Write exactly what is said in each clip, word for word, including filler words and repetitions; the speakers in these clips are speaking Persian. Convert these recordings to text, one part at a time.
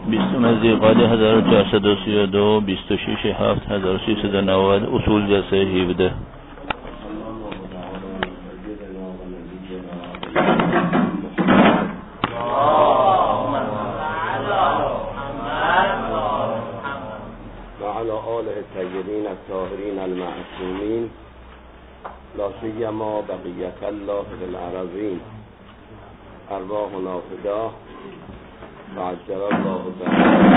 بیستم ذی‌قعده هزار و چهارصد و سی و دو، بیست و شش هفت هزار و سیصد و نود، اصول جلسه هفده. وعلى آله الطيبين الطاهرين المعصومين لا سيما بقية الله بالأرضين أرواحنا فداه وعجل الله تعالى.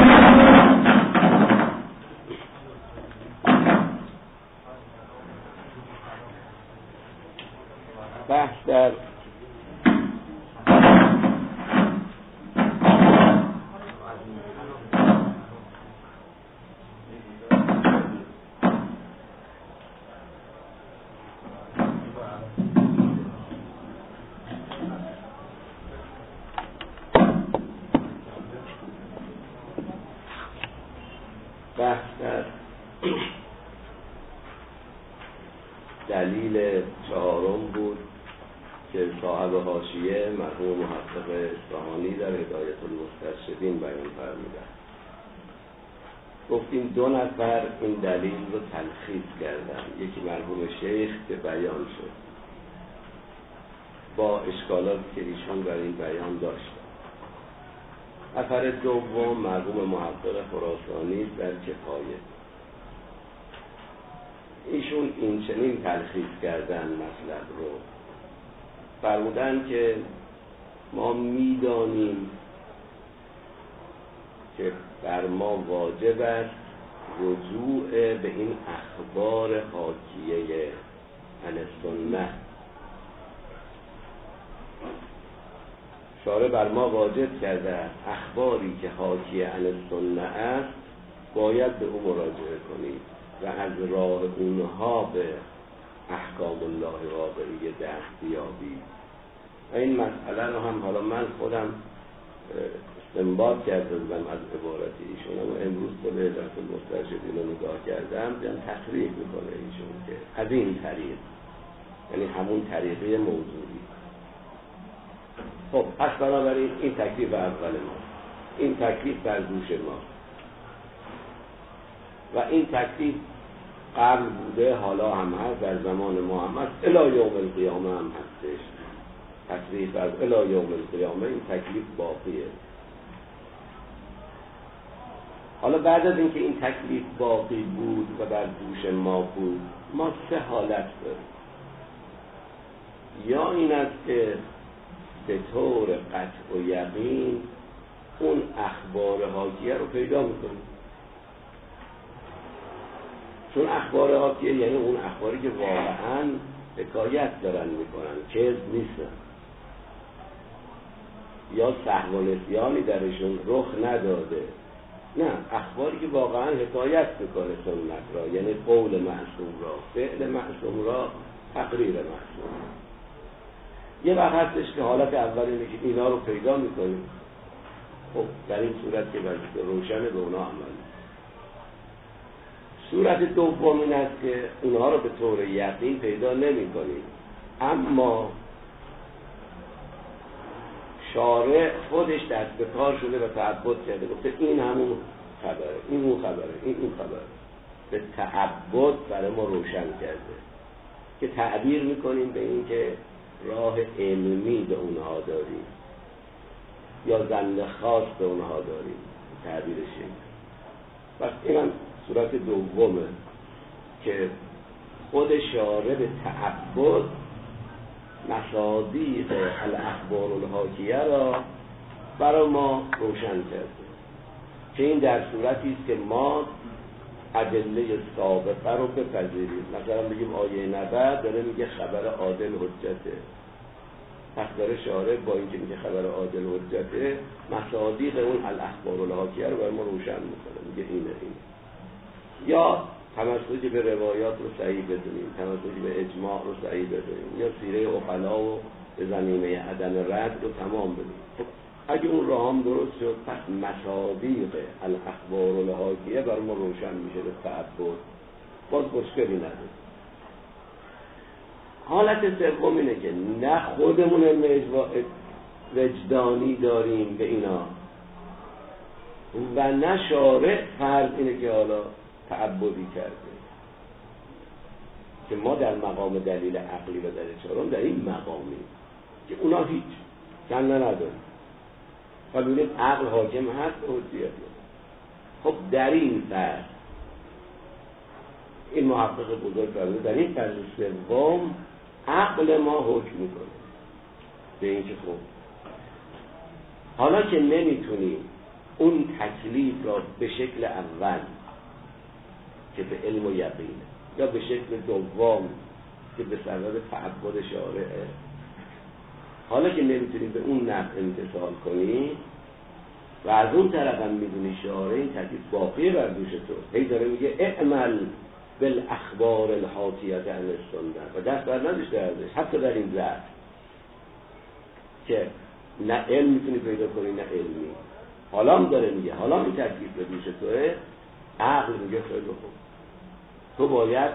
بحث در بحث در دلیل چهارم بود که صاحب حاشیه مرحوم محقق اصفهانی در هدایت المسترشدین بیان فرمودند. گفتیم دو نفر این دلیل رو تلخیص کردن، یکی مرحوم شیخ که بیان شد با اشکالاتی که ایشون برای این بیان داشت. نفر دوم مرحوم محقق خراسانی در کفایه، ایشون این چنین تلخیص کردن مطلب رو، فرمودن که ما میدانیم که بر ما واجب است رجوع به این اخبار حاکیه عن السنه. شارع بر ما واجب کرده است اخباری که حاکیه عن السنه است باید به او مراجعه کنید و از راه اونها به احکام الله واقعی دست بیابید. و این مسئله رو هم حالا من خودم استنباط کرده بودم از عبارت ایشون، اما امروز خود هدایت المسترشدین رو نگاه کردم دیدم تصریح میکنه ایشون که از این طریق، یعنی همون طریقه موضوعی. خب پس بنابراین این تکلیف اول ما، این تکلیف بر دوش ما و این تکلیف قبل بوده، حالا هم هست، در زمان ما هم هست، الی یوم القیامه هم هستش. تکلیف از الی یوم القیامه این تکلیف باقیه. حالا بعد از اینکه این تکلیف باقی بود و بر دوش ما بود، ما سه حالت داریم. یا این است که به طور قطع و یقین اون اخبار حاکیه رو پیدا میکنیم، چون اخبار حاکیه یعنی اون اخباری که واقعاً حکایت دارن میکنن، کذب نیستن، یا سهو و نسیانی درشون رخ نداده، نه، اخباری که واقعاً حکایت میکنه سنت را، یعنی قول معصوم را، فعل معصوم را، تقریر معصوم را. یه وقت هستش که حالت اول اینه که اینا رو پیدا میکنیم، خب در این صورت که وظیفه روشن به اونا عمل. صورت دوم این است که اونها رو به طور یقین پیدا نمی کنیم، اما شارع خودش دست به کار شده و تعبد کرده، گفته این همون خبره، این اون خبره، این اون خبره، به تعبد برای ما روشن کرده که تعبیر میکنیم به این که راه علمی به اونها داریم یا ظن خاص به اونها داریم، تعبیرش این. پس اینم صورت دومه که خود شارع به تعبد مصادیق الاخبار الحاکیه را برای ما روشن کرده، که این در صورتی است که ما ادله سابقه رو بپذیریم. مثلا بگیم آیه نبأ داره میگه خبر عادل حجته، پس داره شارع با اینکه میگه خبر عادل حجته مصادیق اون الاخبار الحاکیه رو برای ما روشن میکنه، میگه اینه اینه. یا تمسک به روایات رو صحیح بدونیم، تمسک به اجماع رو صحیح بدونیم، یا سیره عقلا و به زمینه عدم رد رو تمام بدونیم. خب اگه اون راه هم درست شد، پس مصادیق الاخبار الحاکیه برای ما روشن میشه به تعبد، باز مشکلی نداره. حالت سوم اینه که نه خودمون علم وجدانی داریم به اینا، و نه شارع فرض اینه که حالا تعبدی کرده، که ما در مقام دلیل عقلی و در چهارم در این مقامی که اونا هیچ کنده نداریم و ببینیم عقل حاکم هست حجیت. خب در این فرض این محقق بزرگ فرمود در این فرض سوم عقل ما حکم میکنه به این که خب حالا که نمیتونیم اون تکلیف را به شکل اول که به علم و یقین یا به شکل دوم که به سبب تعبد شارعه، حالا که نمیتونیم به اون نحو امتثال کنیم و از اون طرف هم میدونی شارع این تکلیف باقی بر دوش تو، هی داره میگه اعمل بالاخبار الحاکیه عن السنه و دست بر نداشته ازش، حتی در این ضعف که نه علم میتونی پیدا کنی نه علمی. حالا هم داره میگه حالا این تکلیف به دوش توه، عقل میگه خیلی خوب تو باید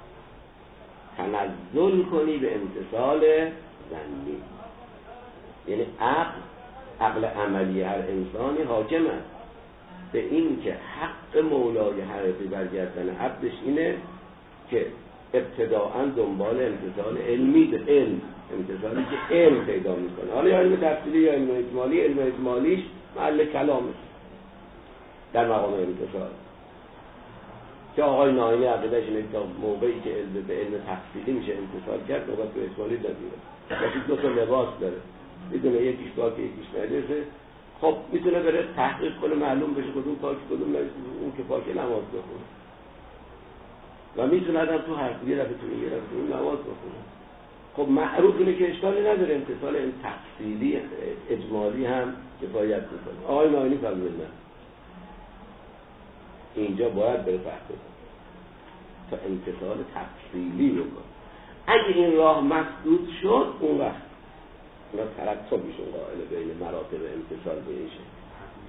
تنزل کنی به امتثال ظنی، یعنی عقل عقل عملی هر انسانی حاکم است به این که حق مولای حقیقی برگردن عبدش اینه که ابتداءً دنبال امتثال علمی ده علم امتثالی که علم پیدا میکنه، حالا یا علم تفصیلی یا علم اجمالی. علم اجمالیش محل کلامه در مقام امتثال که آقای ناینی عقیده‌اش اینه تا موقعی که علم به علم تفصیلی میشه امتثال کرد نوبت به اجمالی نداره. یکی دو تا لباس داره، میدونه یکیش پاکه یکیش نجسه، خب میتونه بره تحقیق کنه معلوم بشه کدوم پاک کدوم نجس، اون که پاکه نماز بخونه و میتونه آدم تو هر یه دفعه تو این یه دفعه تو این نماز بخونه. خب معروف اینه که اشکالی نداره امتثال این تفصیلی اجمالی هم کفایت میکنه. آقای ناینی فرمودن اینجا باید بره تحقیق تا امتثال تفصیلی بکنه. اگه این راه مسدود شد اون وقت اونا ترتبیشون قائل بین مراتب امتثال به این شکل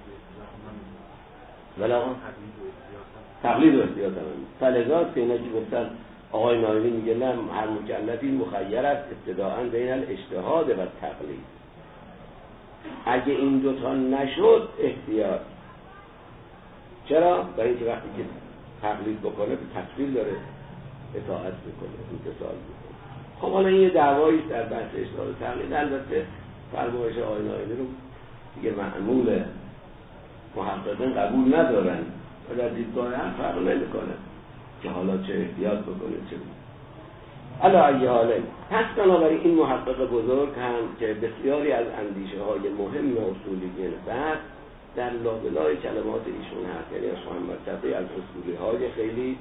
ولی تقلید و احتیاط هم فلذات که اینا که گفتن آقای ناینی میگه نه هر مکلفی مخیر است ابتداءً بین الاجتهاد و تقلید. اگه این دوتا نشد احتیاط. چرا؟ برای اینکه وقتی که تقلید بکنه به تفصیل داره اطاعت میکنه امتثال میکنه. خب حالا این یه دعوایی در بحث اجتهاد و تقلید، البته فرمایش آقای ناینی رو دیگه معمول محققین قبول ندارن و در دیدگاه هم فرق نمیکنه که حالا چه احتیاط بکنه چه بود. علا ای حاله پس بنابراین این محقق بزرگ هم که بسیاری از اندیشه های مهم اصولیین بحث در لابلای کلمات ایشون هست، یعنی از محمد تقی از اصولی های خیلی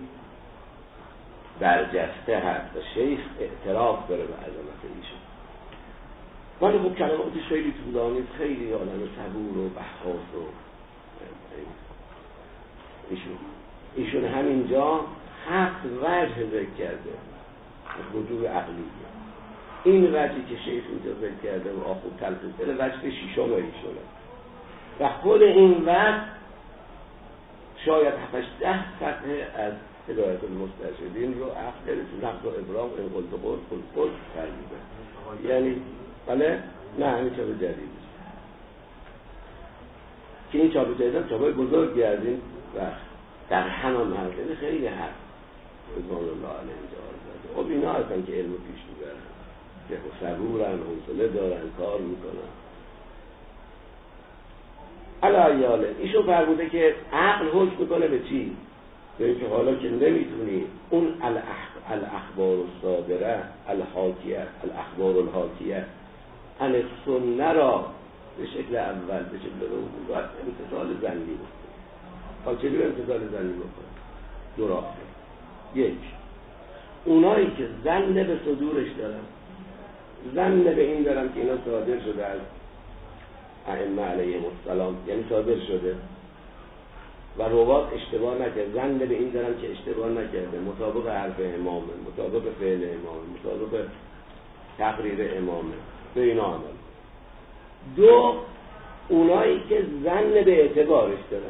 برجسته هست و شیخ اعتراف داره به عظمت ایشون، ولی خب کلماتش خیلی طولانی، خیلی عالم صبور و بحث و ایشون ایشون همینجا هفت وجه ذکر کرده از وجوه عقلی. این وجهی که شیخ اینجا ذکر کرده و آخوب تلخیص کرده وجه شیشم ایشونه و خود این وجه شاید هفتش ده صفحه از هدایت المسترشدین رو اخر نقد و ابرام این قلت و قلت قلت قلت فرمیده، یعنی بله نه همین چاپ جدید که این چاپ جدید هم چاپای بزرگی از این وقت در همان مرحله خیلی هست رضوان الله علیه اینجا آزاده. خب اینا هستن که علم پیش میبرن که صبورن، حوصله دارن، کار میکنن. علایاله ایشون فرموده که عقل حکم میکنه به چی؟ به اینکه حالا که نمیتونی اون الاخبار الصادره الحاکیه الاخبار الحاکیه عن السنه را به شکل اول به شکل رو باید امتثال ظنی بکنه. حالا چجور امتثال ظنی بکنه؟ دو راه. یک، اونایی که ظن به صدورش دارن، ظن به این دارن که اینا صادر شده از ائمه علیهم السلام، یعنی صادر شده و روات اشتباه نکرد، ظن به این دارن که اشتباه نکرده، مطابق حرف امامه، مطابق فعل امامه، مطابق تقریر امامه، به اینا عمل. دو، اونایی که ظن به اعتبارش دارن.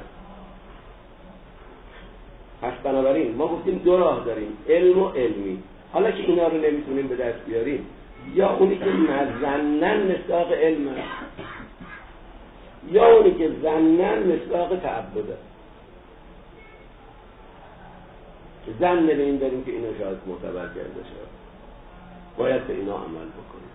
پس بنابراین ما گفتیم دو راه داریم، علم و علمی. حالا که اینا رو نمیتونیم به دست بیاریم، یا اونی که مظنن مصداق علم هست، یا اونی که ظنن مصداق تعبده، ظن به این داریم که اینو شاید معتبر کرده شد، باید به اینا عمل بکنیم.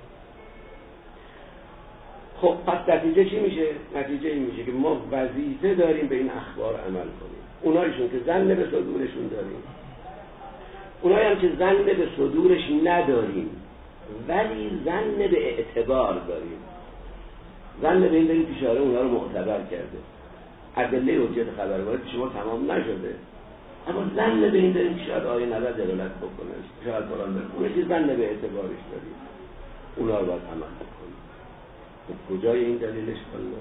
خب پس نتیجه چی میشه؟ نتیجه این میشه که ما وظیفه داریم به این اخبار عمل کنیم. اونایشون که ظن به صدورشون داریم، اونایی هم که ظن به صدورش نداریم ولی ظن به اعتبار داریم، ظن به این داریم که شارع اونها رو معتبر کرده، ادله حجت خبر وارد شما تمام نشده، اما ظن به این داریم که شاید آیه نظر دلالت بکنه، شاید قرآن بکنه، که ظن به اعتبارش داریم، اونها رو باید عمل بکنیم. خب کجای این دلیلش کنه؟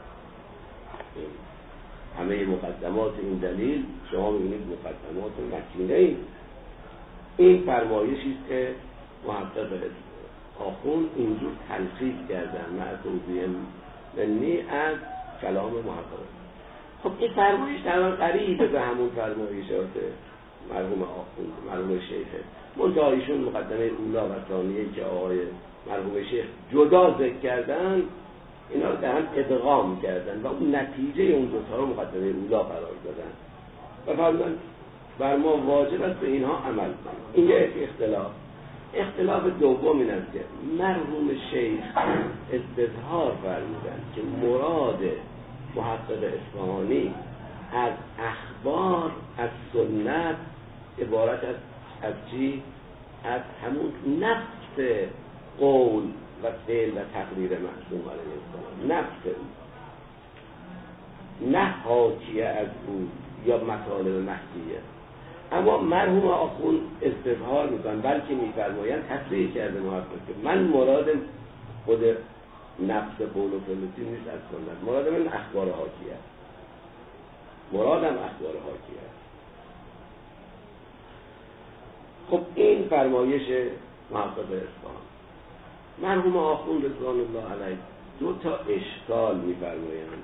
همه مقدمات این دلیل شما می‌بینید مقدمات متینه. این فرمایشی است که محقق آخوند اینجور تلخیص کردن مع توضیح منی از کلام محقق. خب این فرمایش در قریب به همون فرمایشات مرحوم آخوند، مرحوم شیخ، منتها ایشون مقدمه اولا و ثانیه که آقای مرحوم شیخ جدا ذکر کردن اینا رو در هم ادغام کردن و اون نتیجه اون دو تا رو مقدمه اولا قرار دادن و فرمودن بر ما واجب است به اینها عمل کنیم. این یک اختلاف. اختلاف دوم این است که مرحوم شیخ استظهار فرمودن که مراد محقق اصفهانی از اخبار از سنت عبارت از از چی؟ از همون نفس قول و فعل و تقریر معصوم علیه السلام، نفس او، نه حاکیه از او یا مطالب محکیه. اما مرحوم آخوند استظهار میکنن بلکه میفرمایند تصریح کرده محقق که من مراد خود نفس قول و فعل نیست از سنت، مراد من اخبار حاکیه است، مرادم اخبار حاکیه است. خب این فرمایش محقق اصفهان. مرحوم آخوند رضوان الله علیه دو تا اشکال میفرمایند.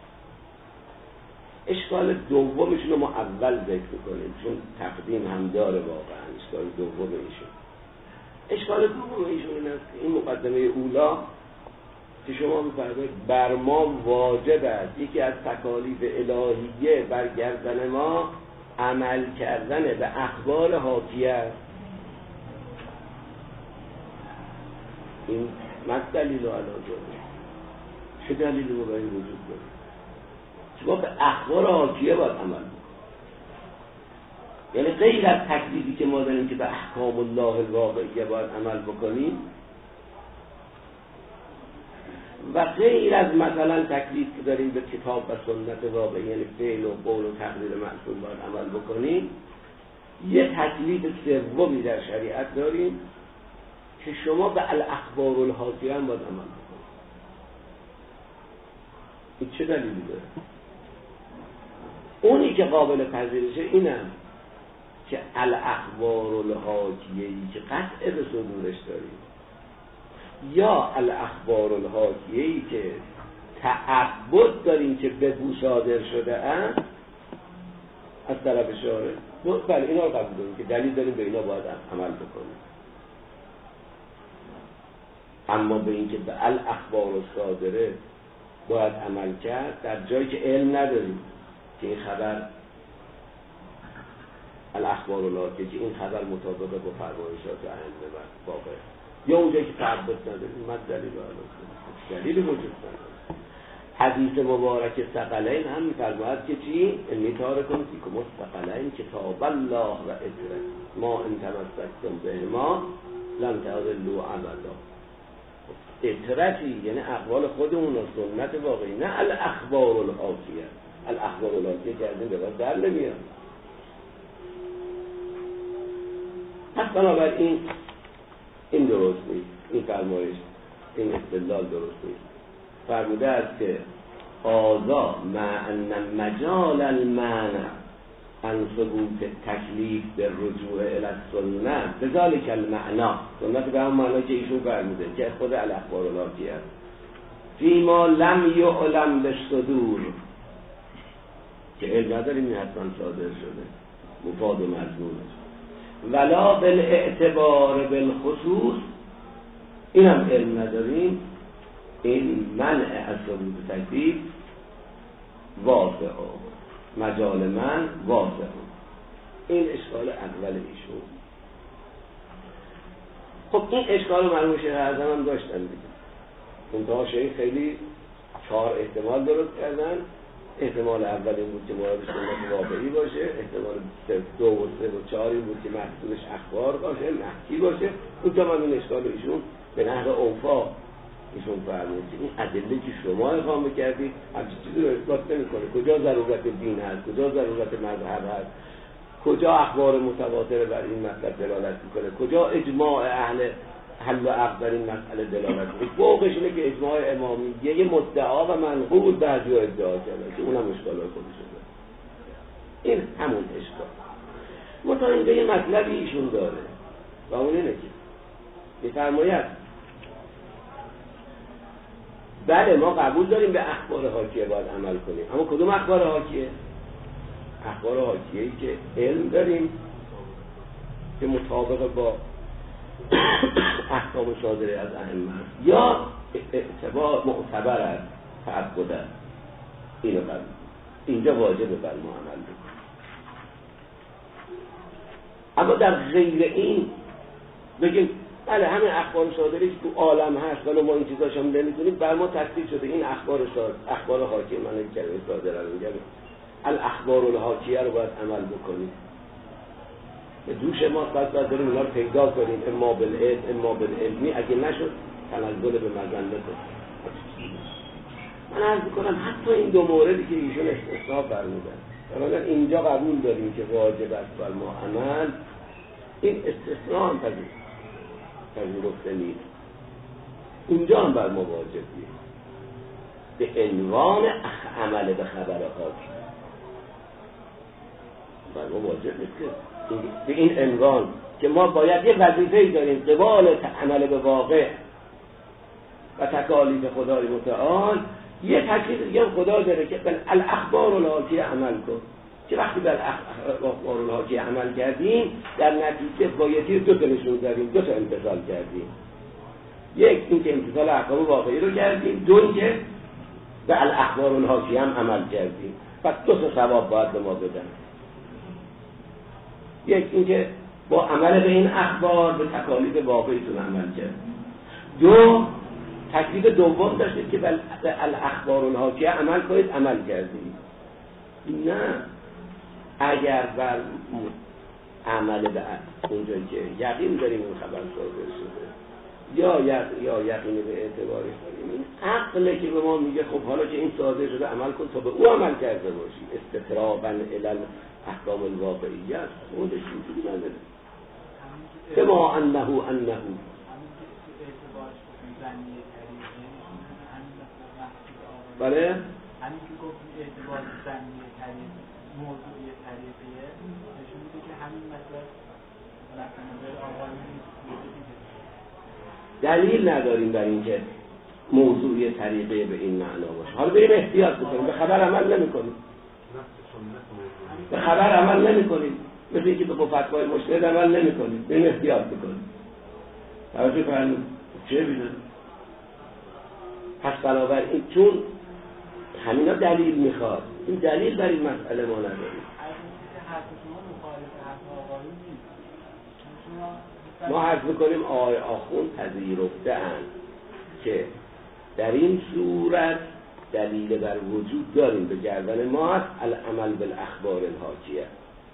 اشکال دومشون رو ما اول ذکر کنیم چون تقدیم هم داره واقعا. اشکال دوم ایشون اشکال دوم ایشون این است که این مقدمه اولا که شما می‌فرمایید بر ما واجب است یکی از تکالیف الهیه بر گردن ما عمل کردن به اخبار حاکیه است. این مد دلیل و علاجه چه دلیلی رو برای وجود داره؟ شما به اخبار حاکیه باید عمل بکنید. یعنی غیر از تکلیفی که ما داریم که به احکام الله الواقعیه باید عمل بکنیم و غیر از مثلا تکلیف که داریم به کتاب و سنت واقعی یعنی فعل و قول و تقریر معصوم باید عمل بکنیم، یه تکلیف سومی در شریعت داریم که شما به الاخبار الحاکیه هم باید عمل بکنید. این چه دلیلی داره؟ اونی که قابل پذیرشه اینم که الاخبار الحاکیه‌ای که قطع به صدورش داریم یا الاخبار الحاکیه‌ای که تعبد داریم که به بو صادر شده است از طرف شارع، بله اینا رو قبول داریم که دلیل داریم به اینا باید عمل بکنیم. اما به این که به الاخبار الصادره باید عمل کرد در جایی که علم نداریم که این خبر الاخبار الحاکیه که این خبر مطابق با فرمایشات ائمه و واقع یا اونجایی که تعبد نداریم من دلیل رو دلیل وجود نداره. حدیث مبارک ثقلین هم می‌فرماید که چی؟ انی تارکم فیکم الثقلین کتاب الله و اطره ما ان تمسکتم بهما لن تضلوا ابدا. اطرتی یعنی اقوال خودمون و سنت واقعی، نه الاخبار الحاکیه. الاخبار الحاکیه که از این به بعد در نمیاد. پس بنابراین این درست نیست، این فرمایش این استدلال درست نیست. فرموده است که آزا مع ان مجال المعنى ان ثبوت تکلیف به رجوع الی السنه بذلک المعنى، سنت به هم معنی که ایشون فرموده که خود الاخبار الحاکیه است فیما لم یعلم بالصدور که علم نداریم این حتما صادر شده مفاد و مضمونش، ولا بالاعتبار بالخصوص این هم علم نداریم این منع از ثبوت تکلیف واضحه، مجال من واضحه. این اشکال اول ایشون. خب این اشکال رو مرحوم شیخ اعظم هم داشتن دیگه. منتها شیخ خیلی چهار احتمال درست کردن. احتمال اول این بود که مراد سنت واقعی باشه، احتمال دو و سه و چهار این بود که محصولش اخبار باشه، محکی باشه. اون تا من این اشکال ایشون به نحو اوفا ایشون فرمود که این ادله که شما اقامه کردید همچین چیزی رو اثبات نمی‌کنه. کجا ضرورت دین هست، کجا ضرورت مذهب هست، کجا اخبار متواتر بر این مطلب دلالت می‌کنه، کجا اجماع اهل حل و عقد در این مسئله دلالت می‌کنه. فوقش اینه که اجماع امامی یه مدعا و منقول بعضی ادعا کرده که اونم اشکال خودشه. این همون اشکال. مثلا اینجا یه مطلبی ایشون داره و اون اینه که می‌فرماید بله ما قبول داریم به اخبار حاکیه باید عمل کنیم، اما کدوم اخبار حاکیه؟ اخبار حاکیه‌ای که علم داریم که مطابق با احکام صادره از ائمه یا اعتبار معتبر است تعبد است. اینو قبول، اینجا واجبه بر ما عمل بکنیم. اما در غیر این بگیم بله همین اخبار صادری که تو عالم هست ولی ما این چیزاشو نمی‌دونیم، بر ما تفصیل شده این اخبار صادر، اخبار حاکیه، من این کلمه صادره رو میگم، الاخبار الحاکیه رو باید عمل بکنیم. به دوش ما باید باید داریم اونا رو پیدا کنیم، اما بالعلم اما بالعلمی. اگه نشد تنزل به مظنه کنیم. من عرض میکنم حتی این دو موردی که ایشون استثناء فرمودن، مثلا اینجا قبول داریم که واجب است بر ما عمل، این استثناء هم پذیر پذیرفته نیست. اونجا هم بر ما واجب نیست به عنوان عمل به خبر حاکم. بر ما واجب نیست که به این عنوان که ما باید یه وظیفه‌ای داریم قبال عمل به واقع و تکالیف خدای متعال. یه تکلیف دیگه خدا داره که بل الاخبار الحاکیه عمل کن، که وقتی بر اخبار الحاکیه عمل کردیم در نتیجه بایدی دو تا نشون داریم، دو تا امتثال کردیم. یک این که امتثال احکام واقعی رو کردیم، دو این که به الاخبار الحاکیه هم عمل کردیم. پس دو تا ثواب باید به ما بدن. یک این که با عمل به این اخبار به تکالیف واقعیتون عمل کردیم. دو تکلیف دوم داشتید که به الاخبار الحاکیه عمل کنید، عمل کردیم. نه اگر بر عمل به اونجایی که یقین داریم اون خبر صادر شده یا یا یقین به اعتبارش داریم، این عقله که به ما میگه خب حالا که این صادر شده عمل کن تا به او عمل کرده باشی، استقرابا الی احکام الواقعیه است. خودش اینجوری نداره. کما انه انه بله همین که گفت اعتبار زنی طریق موضوعی طریقیه نشون میده که همین مطلب مثلا آقایون دلیل نداریم بر اینکه موضوعی طریقه به این معنا باشه. حالا بریم احتیاط بکنیم، به خبر عمل نمی‌کنیم، به خبر عمل نمی‌کنیم، مثل اینکه به فتوای مجتهد عمل نمی‌کنیم، بریم احتیاط بکنیم. توجه فرمایید چه بیدن؟ پس بنابراین چون همینا دلیل میخواد، این دلیل بر این مسئله ما نداریم. ما حرف میکنیم آقای آخوند پذیرفته اند که در این صورت دلیل بر وجود داریم به گردن ما هست العمل بالاخبار الحاکیه.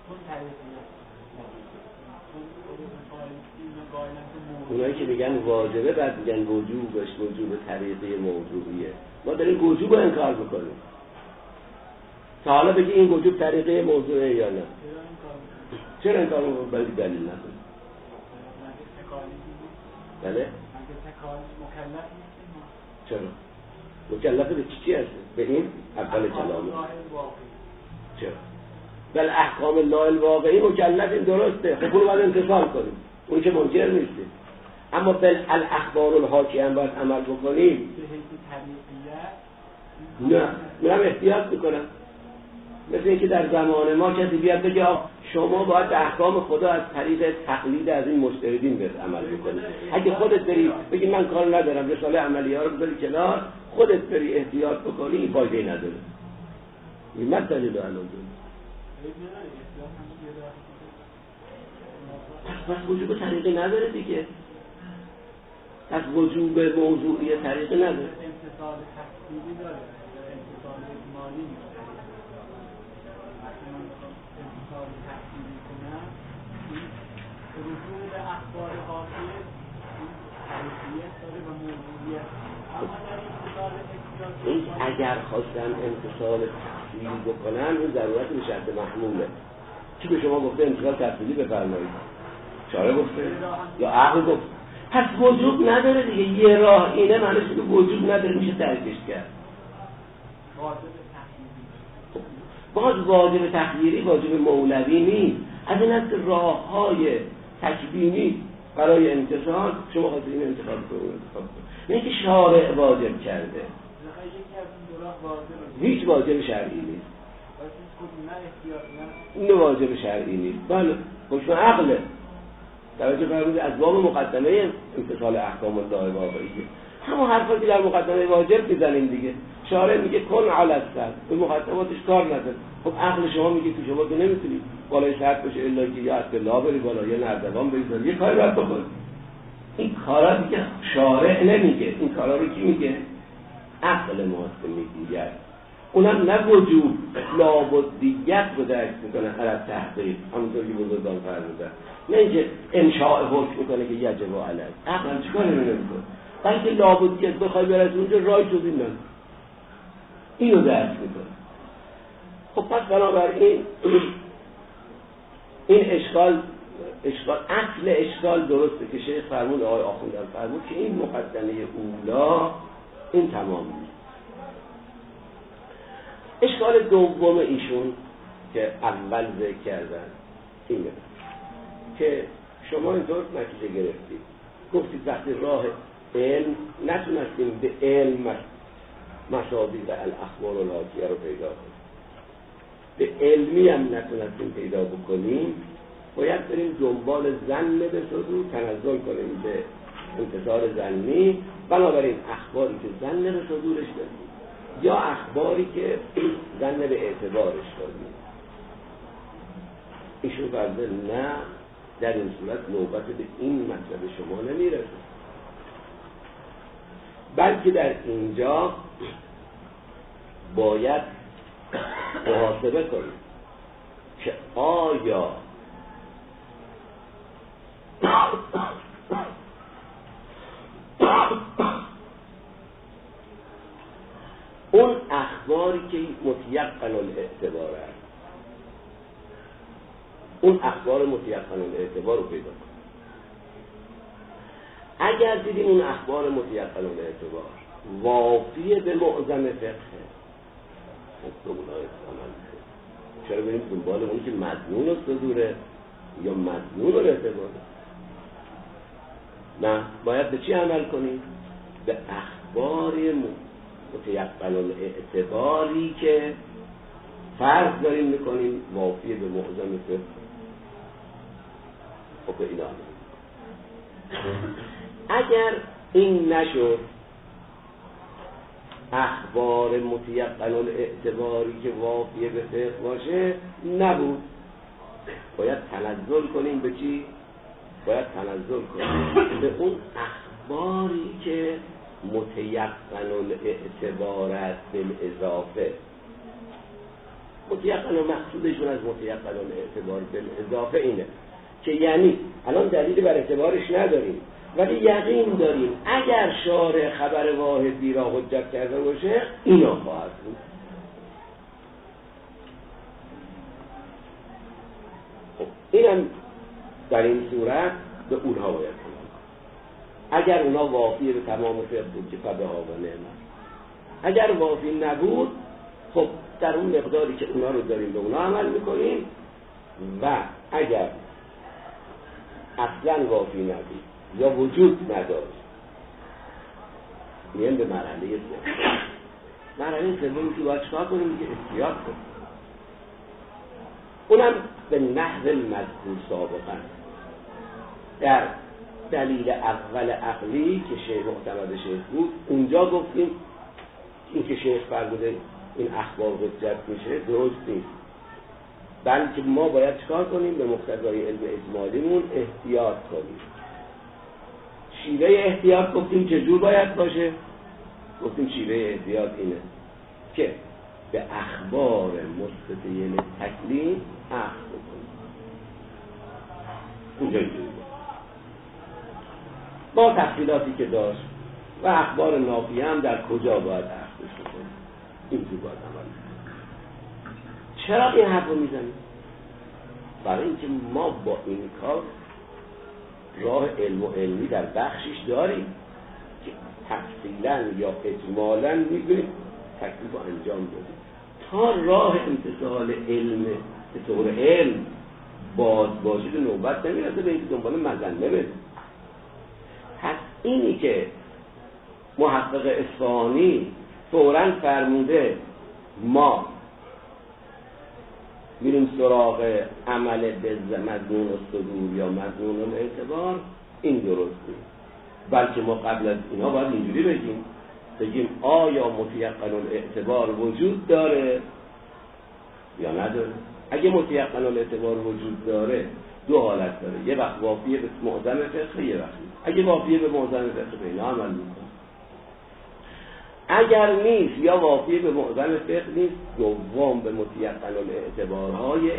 اونایی که میگن واجبه بعد میگن وجوبش وجوب طریقه موضوعیه. ما داریم وجوب رو انکار میکنیم. تا حالا بگی این وجوب طریقه موضوعیه یا نه؟ چرا انکار میکنیم؟ بلکه دلیل نداریم. بله؟ چرا؟ مکلف به چی چی هست؟ به این اول کلامه. چرا؟ بل احکام الله الواقعی مکلفیم، درسته، خب اون رو باید امتثال کنیم، اون که منکر نیسته. اما بل الاخبار الحاکیه هم باید عمل بکنیم. نه، میرم احتیاط میکنم. مثل اینکه در زمان ما کسی بیاد بگه شما باید به احکام خدا از طریق تقلید از این مجتهدین به عمل بکنید. اگه خودت بری بگی من کار ندارم، رساله عملیه ها رو بذاری کنار، خودت بری احتیاط بکنی، فایده نداره. این مسئله رو الان داریم. پس پس وجوب طریقی نداره دیگه. پس وجوب موضوعی طریقی نداره. امتصال تحصیلی داره، امتصال مالی نیست. مثلا امتصال تحصیلی کنم، این رجوع به اخبار واقعی حیثیت داره و موضوعیت. اما در امتصال این اگر خواستن امتصال تحصیلی بکنن، اون ضرورت به شرط محموله. چی به شما گفته امتصال تحصیلی بفرمایید؟ شارع گفته؟ یا عقل گفت؟ پس وجود نداره دیگه. یه راه اینه معنیش که وجود نداره، میشه ترکش کرد. باز واجب تخییری واجب مولوی نیست. از این است که راه های تکوینی برای امتصال شما خواهد این انتخاب کنید. اینه که شارع واجب کرده. هیچ واجب شرعی نیست. این واجب شرعی نیست. بله حکم عقله. توجه فرمودید از باب مقدمه امتثال احکام الله واقعیه. همون حرفا که در مقدمه واجب میزنیم دیگه. شارع میگه کن علی السر، به مقدماتش کار نداره. خب عقل شما میگه تو شما که نمیتونی بالای شرط بشه الا که یا اطلاع بری بالا یا نردبان بری، یه کاری باید بکنی. این کارا دیگه شارع نمیگه. این کارا رو کی میگه؟ عقل ماست میگه. اونم نه وجوب لابدیت رو درک میکنه علت تحقیق، همونطور که بزرگان فرمودن، نه اینکه انشاء حکم میکنه که یجب علیه. عقل چیکار نمیکنه؟ بلکه لابدیت بخوای برای اونجا رای جزئی نه، اینو درک میکنه. خب پس بنابراین این اشکال اشکال اصل اشکال درسته که شیخ فرمود، آقای آخوندم فرمود که این مقدمه اولا این تمام نیست. اشکال دوم ایشون که اول ذکر کردن اینه که شما اینطور نتیجه گرفتید، گفتید وقتی راه علم نتونستیم به علم مصادیق الاخبار الحاکیه رو پیدا کنیم، به علمی هم نتونستیم پیدا بکنیم، باید بریم دنبال ظن به صدور، تنزل کنیم به انتصار ظنی. بنابراین اخباری که ظن به صدورش داریم یا اخباری که ظن به اعتبارش داریم. ایشون فرده نه، در این صورت نوبت به این مطلب شما نمیرسه، بلکه در اینجا باید محاسبه کنیم که آیا اون اخباری که متیقن الاعتبار است، اون اخبار متیقن الاعتبار رو پیدا کنیم. اگر دیدیم اون اخبار متیقن الاعتبار وافیه به معظم فقه، خب اونای عمل کنیم. چرا بریم دنبال اونی که مضمون و صدوره یا مضمون و اعتباره؟ نه، باید به چی عمل کنیم؟ به اخبار متیقن الاعتباری که فرض داریم میکنیم وافیه به معظم فقه. خب به اینا اگر این نشد، اخبار متیقن الاعتباری که وافیه به فقه باشه نبود، باید تنزل کنیم به چی؟ باید تنزل کنیم به اون اخباری که متیقن الاعتبار است بالاضافه. متیقن و مقصودشون از متیقن الاعتبار بالاضافه اینه که یعنی الان دلیل بر اعتبارش نداریم ولی یقین داریم اگر شارع خبر واحدی را حجت کرده باشه اینا خواهد بود. خب اینم در این صورت به اونها باید کنیم. اگر اونا وافی به تمام فقه بود که فبه ها و نعمت، اگر وافی نبود خب در اون مقداری که اونا رو داریم به اونا عمل میکنیم و اگر اصلا وافی نبود یا وجود نداشت میان به مرحله سوم. مرحله سومی که باید چکار کنیم؟ که احتیاط کنیم. اونم به نحو مذکور سابقا در دلیل اول عقلی که شیخ معتمد شیخ بود، اونجا گفتیم این که شیخ فرموده این اخبار حجت میشه درست نیست، بلکه ما باید چکار کنیم؟ به مقتضای علم اجمالیمون احتیاط کنیم. شیوه احتیاط گفتیم چجور باید باشه؟ گفتیم شیوه احتیاط اینه که به اخبار مستدل تکلیم اخذ بکنیم. اونجا اینجوری با تفصیلاتی که داشت و اخبار نافیه هم در کجا باید اخذش بکنیم، اینجور باید عمل کنیم. چرا این حرف رو میزنیم؟ برای اینکه ما با این کار راه علم و علمی در بخشش داریم که تفصیلا یا اجمالا میدونیم تکلیف رو انجام بدیم. تا راه امتثال علم به طور علم باز باشید نوبت نمیرسه به اینکه دنبال مظنه بدیم. پس اینی که محقق اصفهانی فوراً فرموده ما میریم سراغ عمل به مضمون الصدور یا مضمون الاعتبار، این درست نیست، بلکه ما قبل از اینا باید اینجوری بگیم بگیم آیا متیقن الاعتبار وجود داره یا نداره. اگه متیقن الاعتبار وجود داره دو حالت داره، یه وقت وافیه به معظم فقه، یه وقت اگه وافیه به معظم فقه به اینا عمل میکنه، اگر نیست یا واقعی به معظم فقه نیست، دوم به متیقن الاعتبارهای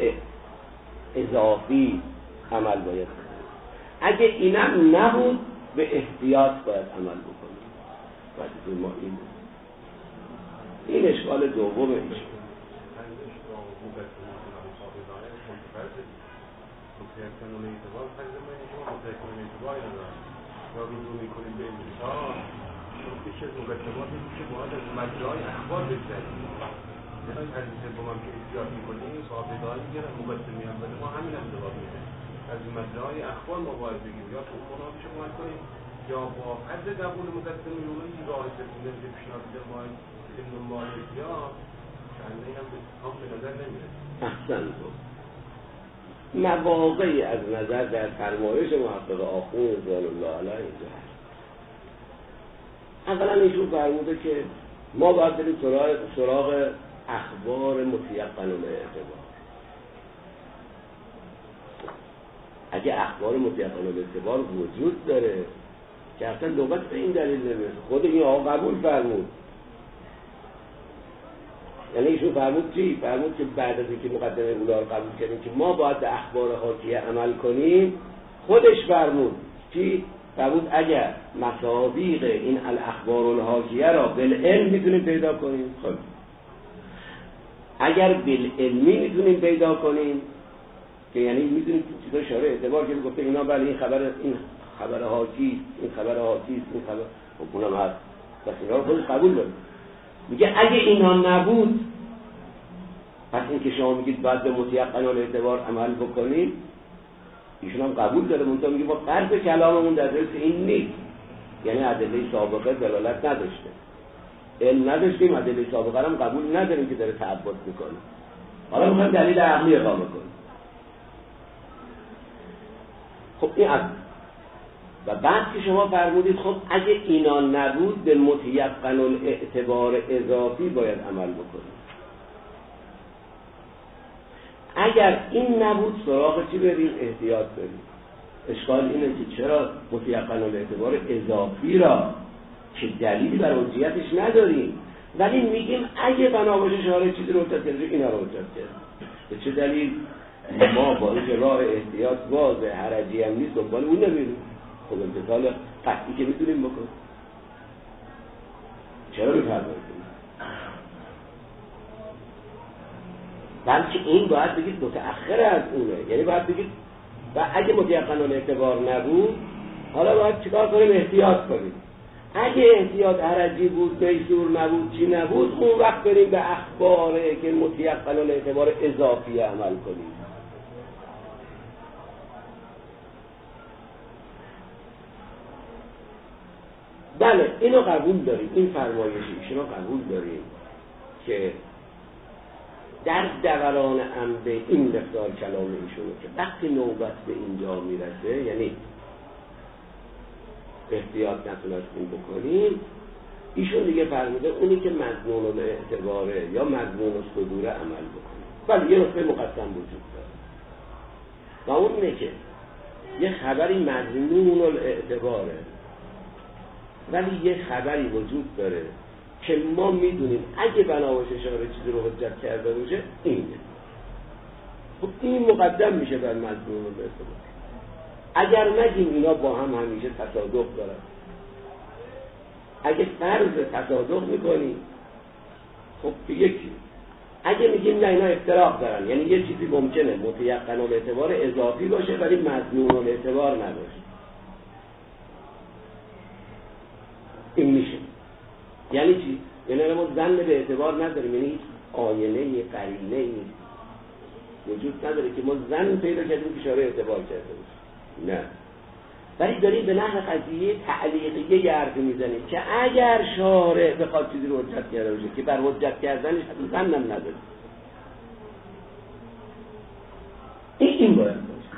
اضافی عمل باید کنیم. اگه اینم نبود به احتیاط باید عمل بکنیم. وقتی ما این این اشکال دوم ایش یکی از مقدماتی که باید از مجرای اخبار بگذاریم. یعنی حدیث با من که احتیاط میکنیم صحابه داری میگن مقدمی هم بده ما همین هم جواب میده. از مجرای اخبار ما باید بگیم یا تو خونام چه باید کنیم یا با حد قبول مقدمی اونایی که راه سفینه که پیشنهاد بده ما علم مالک یا چنده هم هم به نظر نمیره. احسن تو مواقعی از نظر در فرمایش محقق آخون رضوان الله علیه اینجا هست. اولا ایشون فرموده که ما باید بریم سراغ, سراغ اخبار متیقن الاعتبار. اگه اخبار متیقن الاعتبار وجود داره که اصلا نوبت به این دلیل نمیرسه، خود این آقا قبول فرمود. یعنی ایشون فرمود چی؟ فرمود که بعد از اینکه مقدمه اولا رو قبول کردیم که ما باید به اخبار حاکیه عمل کنیم، خودش فرمود چی؟ فرمود اگر مصادیق این الاخبار الحاکیه را بالعلم میتونیم پیدا کنیم، خب اگر بالعلمی میتونیم پیدا کنیم که یعنی میتونیم چیزا شاره اعتبار که گفته اینا بله این خبر این خبر حاکی این خبر حاکی این خبر خب اونم هست، پس اینا رو خودش قبول داره. میگه اگه اینا نبود پس این که شما میگید باید به متیقن الاعتبار عمل بکنیم، ایشون هم قبول داره. منتها میگه ما قرض کلاممون در درس این نیست، یعنی ادله سابقه دلالت نداشته، علم نداشتیم، ادله سابقه هم قبول نداریم که داره تعبد میکنه، حالا میخوایم دلیل عقلی اقامه کنیم. خب این از و بعد که شما فرمودید خب اگه اینا نبود به متیقن الاعتبار اضافی باید عمل بکنیم. اگر این نبود سراغ چی بریم؟ احتیاط بریم. اشکال اینه که چرا متیقن الاعتبار اضافی را که دلیلی بر حجیتش نداریم ولی میگیم اگه بنا باشه شارع چیزی رو حجت کرده اینا رو حجت کرده. به چه دلیل؟ ما با اینکه راه احتیاط واضح حرجی هم نیست دنبال اون نمیریم. خب امتثال قطعی که میتونیم بکنیم چرا میفرمایید؟ بلکه این باید بگید متأخر از اونه، یعنی باید بگید و اگه متیقن الاعتبار نبود حالا باید چیکار کنیم؟ احتیاط کنیم. اگه احتیاط حرجی بود، میسور نبود، چی نبود، اون وقت بریم به اخباره که متیقن الاعتبار اضافی عمل کنیم. بله اینو قبول داریم، این فرمایشی ایشونو قبول داریم که در دوران انبه این مقدار کلام ایشونه که وقتی نوبت به اینجا میرسه، یعنی احتیاط نتونستیم بکنیم، ایشون دیگه فرموده اونی که مظنون الاعتباره یا مظنون الصدور عمل بکنه. ولی یه نکته مقدم وجود داره و اون اینه که یه خبری مظنون الاعتباره ولی یه خبری وجود داره که ما میدونیم اگه بنابراش اشاره چیزی رو حجت کرده باشه اینه. خب این مقدم میشه بر مظنون الاعتبار. اگر نگیم اینا با هم همیشه تصادق دارن، اگه فرض تصادق میکنیم خب دیگه کی؟ اگه میگیم نه اینا افتراق دارن، یعنی یه چیزی ممکنه متیقن الاعتبار اضافی باشه ولی مظنون الاعتبار نباشه، این میشه. یعنی چی؟ یعنی ما ظن به اعتبار نداریم، یعنی آینه قرینه وجود نداره که ما ظن پیدا کردیم که اشاره اعتبار کرده باشه، نه. ولی داریم به نحو قضیه تعلیقیه یه حرفی میزنیم که اگر شارع بخواد چیزی رو حجت کرده باشه که بر حجت کردنش حتما ظنم نداره، این این باید باشه.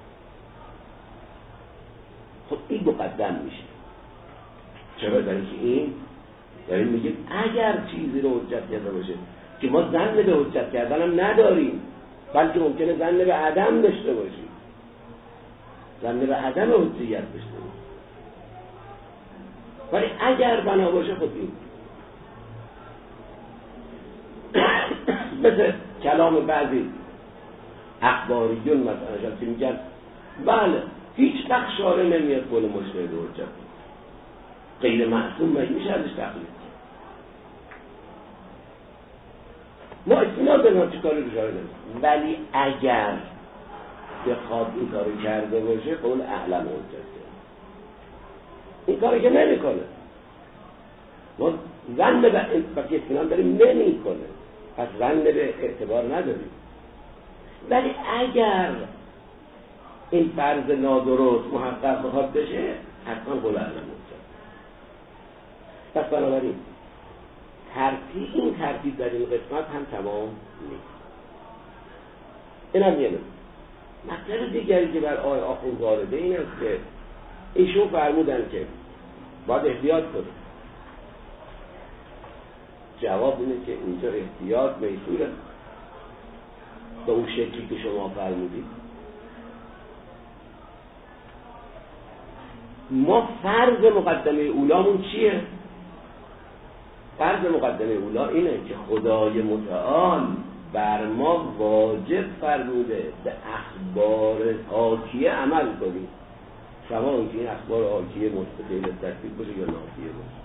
خب این مقدم میشه. چرا؟ برای که این داریم میگیم اگر چیزی رو حجت کرده باشه که ما ظن به حجت کردنم نداریم، بلکه ممکنه ظن به عدم داشته باشیم، ظن به عدم حجیت داشته باشیم، ولی اگر بنا باشه خود این مثل کلام بعضی اخباریون مثلا که میگن بله هیچ وقت شارع نمیاد قول مجتهد حجت، غیر معصوم میشه ازش تقلید. ما اطمینان داریم چه کاری رو شارع نمیکنه، ولی اگر بخواد این کاری کرده باشه قول اعلم حجت این کاری که نمیکنه، ما ظن به اطمینان داریم نمیکنه، پس ظن به اعتبار نداریم. ولی اگر این فرض نادرست محقق بخواد بشه حتما قول اعلم حجت. پس بنابراین ترتیب این ترتیب در این قسمت هم تمام نیست. این هم یه نکته. مطلب دیگری که بر آقای آخوند وارده این است که ایشون فرمودن که باید احتیاط کنیم. جواب اینه که اینجا احتیاط میسوره به اون شکلی که شما فرمودید. ما فرض مقدمه اولامون چیه؟ فرض مقدمه اولا اینه که خدای متعال بر ما واجب فرموده به اخبار حاکیه عمل کنیم، شما اینکه این اخبار حاکیه مستقل تکلیف باشه یا نافیه باشه.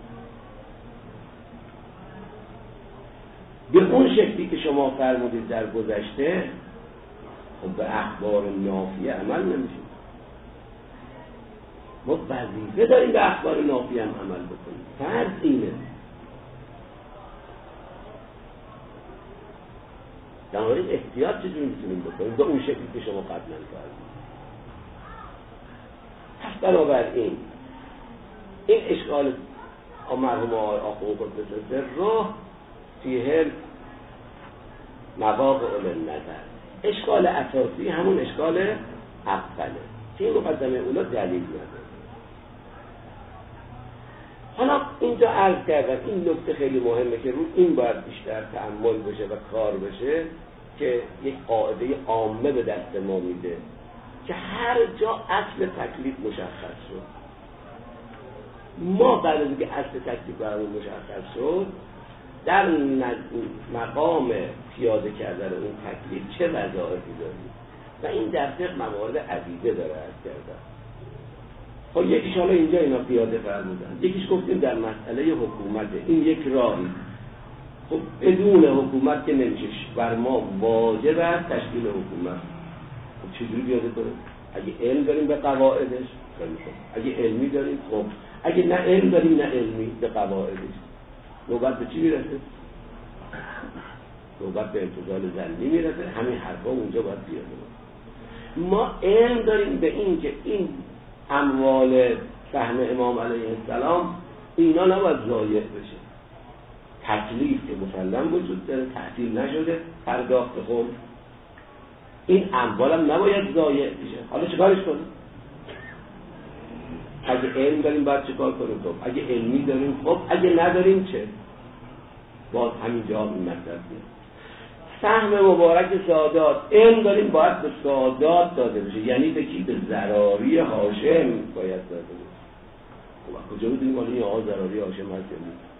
به اون شکلی که شما فرمودید در گذشته خب به اخبار نافیه عمل نمیشه. ما وظیفه داریم به اخبار نافیه هم عمل بکنیم. فرض اینه. در مورد احتیاط چجوری میتونیم بکنیم به اون شکلی که شما قبلا کردید. پس بنابراین این اشکال مرحوم آقای آخوند قدس سره فیه مواقع النظر، اشکال اساسی همون اشکال اوله که این مقدمه اولا دلیل نداره. حالا اینجا عرض کردم این نکته خیلی مهمه که رو این باید بیشتر تأمل بشه و کار بشه که یک قاعده عامه به دست ما میده که هر جا اصل تکلیف مشخص شد، ما بعد از اینکه اصل تکلیف برامون مشخص شد در مقام پیاده کردن اون تکلیف چه وظایفی داریم و این در فقه موارد عدیده داره عرض کردم. خب یکیش حالا اینجا اینا پیاده فرمودن، یکیش گفتیم در مسئله حکومت، این یک راهی. خب بدون حکومت که نمیشه، بر ما واجب است تشکیل حکومت. خب چجوری پیاده کنیم؟ اگه علم داریم به قواعدش، اگه علمی داریم، خب اگه نه علم داریم نه علمی به قواعدش، نوبت به چی میرسه؟ نوبت به امتثال ظنی میرسه. همین حرفا اونجا باید پیاده کنیم. ما علم داریم به این که این اموال فهم امام علیه السلام اینا نباید ضایع بشه، تکلیف که مسلم وجود داره، تحصیل نشده، پرداخت خون، این اموالم نباید ضایع بشه. حالا چیکارش کنیم؟ اگه علم داریم باید چیکار کنیم؟ خب اگه علمی داریم خب، اگه نداریم چه؟ باز همین جواب این مطلب میاد. سهم مبارک سادات، علم داریم باید به سادات داده بشه، یعنی به کی؟ به ضراری هاشم باید داده بشه. خب کجا بدونیم حالا این آقا ضراری هاشم هست یا نیست؟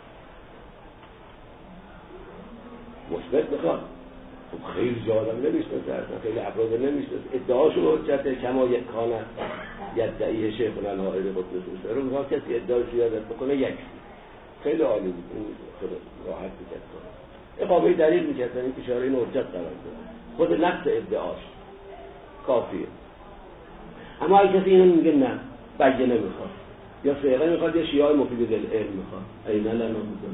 مثبت بخواد. خب خیلی جا آدم نمیشناسه، اصلا خیلی افراد نمیشناسه، ادعاشو حجته کما یک کانه یدعیه شیخنا الحائر قدس سره، رو کسی ادعاشو یادت بکنه یک خیلی عالی بود، این خیلی راحت میکرد کنه اقامه دلیل میکردن، این اشاره این حجت قرار داره، خود نفس ادعاش کافیه. اما اگه کسی اینو میگه نه بگه نمیخواد، یا فقه میخواد یا شیعه مفید دل علم میخواد، اینا لنا بودن.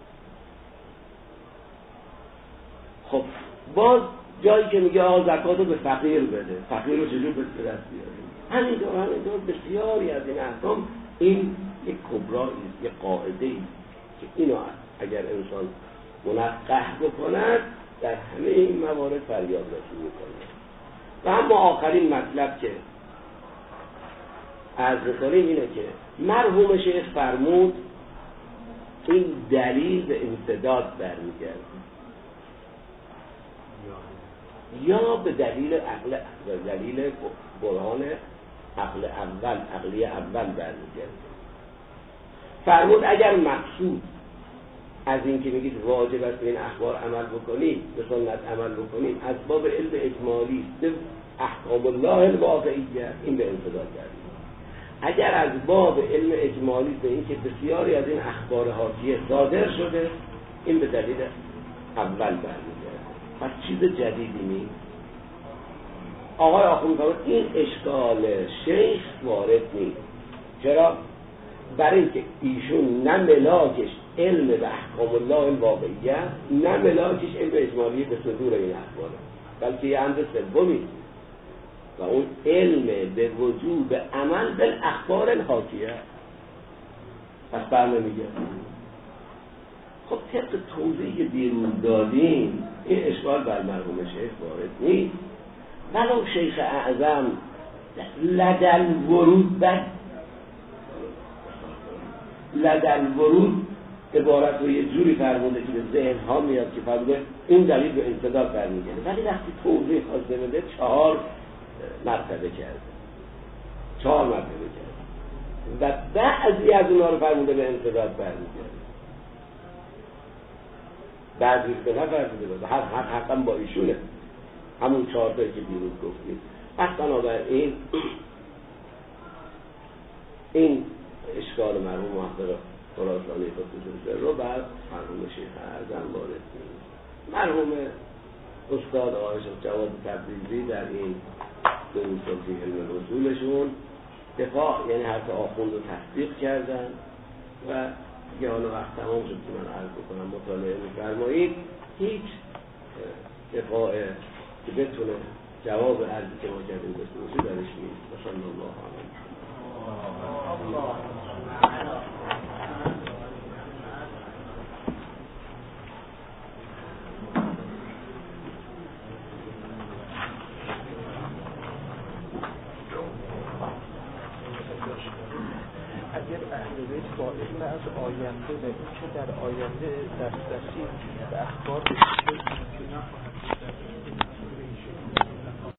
خب باز جایی که میگه آقا زکات رو به فقیر بده، فقیر رو چجور به دست بیاریم؟ همینطور همینطور بسیاری از این احکام، این یک کبرایی است، یک قاعده ای که اینو اگر انسان منقح بکند در همه این موارد فریاد رسی میکنه. و اما آخرین مطلب که عرض کنیم اینه که مرحوم شیخ فرمود این دلیل به امتداد برمیگرده یا به دلیل عقل، دلیل برهان عقل اول، عقلی اول برمیگرده. فرمود اگر مقصود از این که میگید واجب است به این اخبار عمل بکنید، به سنت عمل بکنید، از باب علم اجمالی به احکام الله الواقعیه، این به امتداد گردید. اگر از باب علم اجمالی به این که بسیاری از این اخبار حاکیه صادر شده، این به دلیل اول برمیگرده. پس چیز جدیدی نیست. آقای آخوند فرمود این اشکال شیخ وارد نیست. چرا؟ برای اینکه ایشون نه ملاکش علم به احکام الله الواقعیه، نه ملاکش علم اجمالی به صدور این اخباره، بلکه یه امر سومی و اون علم به وجوب عمل بالاخبار الحاکیه. پس برنامه میگه خب طبق توضیحی که دیروز دادیم این اشکال بر مرحوم شیخ وارد نیست. ولو شیخ اعظم لدل ورود بد لدل ورود عبارت رو یه جوری فرموده که به ذهن ها میاد که فرموده این دلیل به انصداد برمیگرده، ولی وقتی توضیح خواسته بده چهار مرتبه کرده چهار مرتبه کرده و بعضی از اونها رو فرموده به انصداد برمیگرده، بعضی به نفرموده بده، هر هر حقا با ایشونه، همون چهار تایی که دیروز گفتیم. پس بنابراین این اشکال مرحوم محقق خراسانی قدس رو بعد مرحوم شیخ اعظم وارد نیست. مرحوم استاد آقای جواد تبریزی در این دروس فی علم اصولشون دفاع، یعنی حرف آخوند رو تصدیق کردن و دیگه حالا وقت تمام شد که من عرض بکنم مطالعه می‌فرمایید. هیچ دفاع که بتونه جواب عرضی که ما کردیم داشته باشه درش نیست. صلی الله علیه اگر اهل بیت با علم از آینده به این که در آینده دسترسی به اخبار